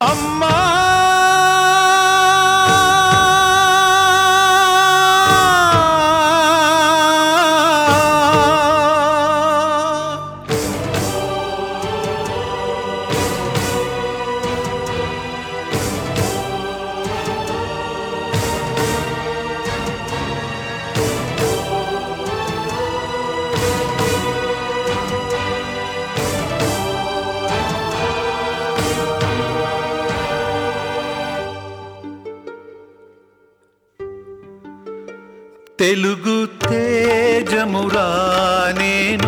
అమ్మా తెలుగు తేజమురా నేను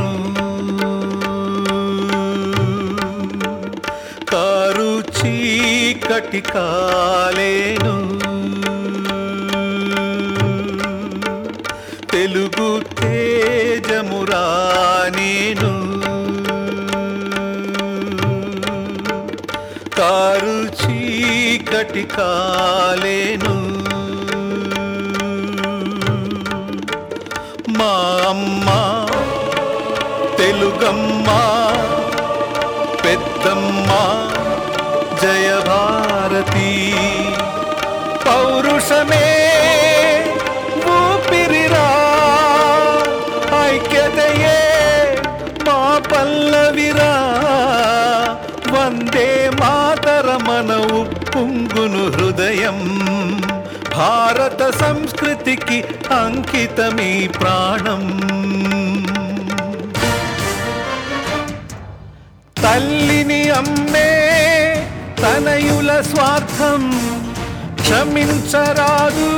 కారు చీకటి కాలేను తెలుగు తేజమురా నేను కారు చీకటి కాలేను మా అమ్మ తెలుగమ్మ పెద్దమ్మ జయ భారతి పౌరుషమే ఊపిరిరా ఐక్యతయే మా పల్లవిరా వందే మాతరమన ఉప్పొంగును హృదయం భారత సంస్కృతికి అంకితమీ ప్రాణం తల్లిని అమ్మే తనయుల స్వార్థం క్షమించరాదు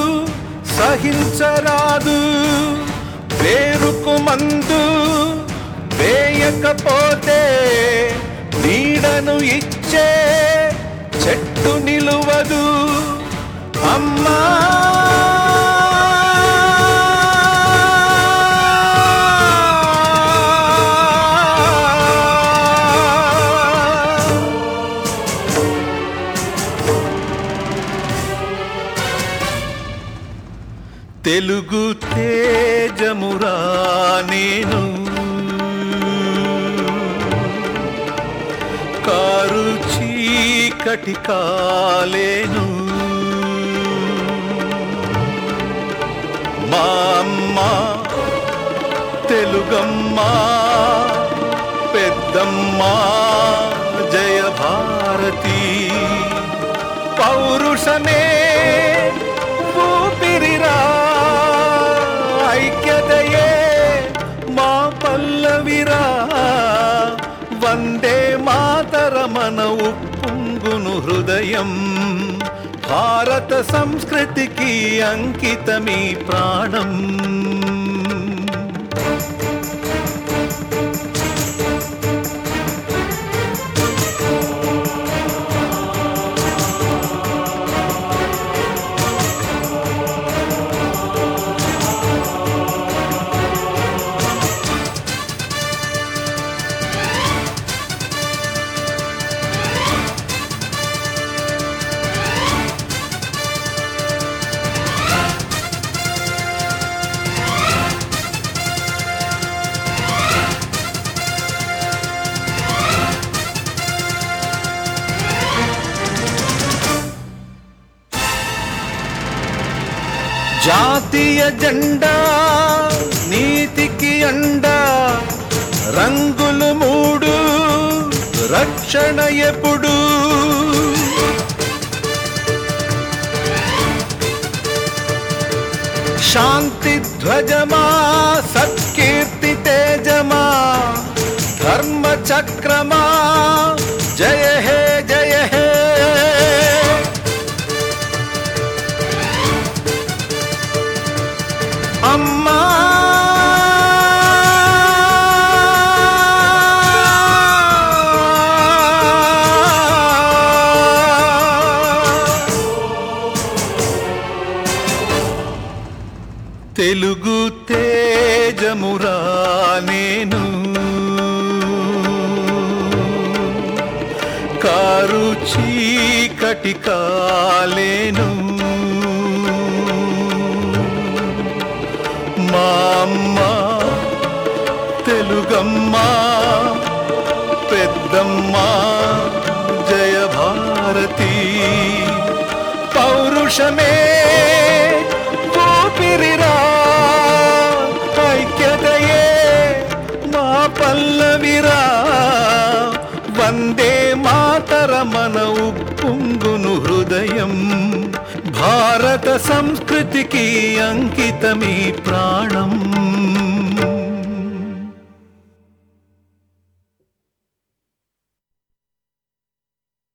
సహించరాదు పేరుకు మందు వేయకపోతే నీడను ఇచ్చే చెట్టు నిలువదు అమ్మా తెలుగు తేజమురా నేను కారు చీకటి కాలేను మా అమ్మ తెలుగమ్మ పెద్దమ్మ జయ భారతి పౌరుషమే ఊపిరిరా ఐక్యతయే మా పల్లవిరా వందే మాతరమన ఉప్పొంగును హృదయం భారత సంస్కృతికి అంకితమీ ప్రాణం జాతీయ జెండా నీతికి అండా రంగులు మూడు రక్షణ ఎప్పుడు శాంతి ధ్వజమా సత్కీర్తి తేజమా ధర్మ చక్రమా జయ హే జయ హే అమ్మా తెలుగు తేజమురా నేను కారు చీకటి కాలేను మా అమ్మ తెలుగమ్మ పెద్దమ్మ జయ భారతి దేశమే ఊపిరిరా, ఐక్యతయే మా పల్లవిరా. వందే మాతరమన ఉప్పొంగును హృదయం, భారత సంస్కృతికి అంకితమీ ప్రాణం.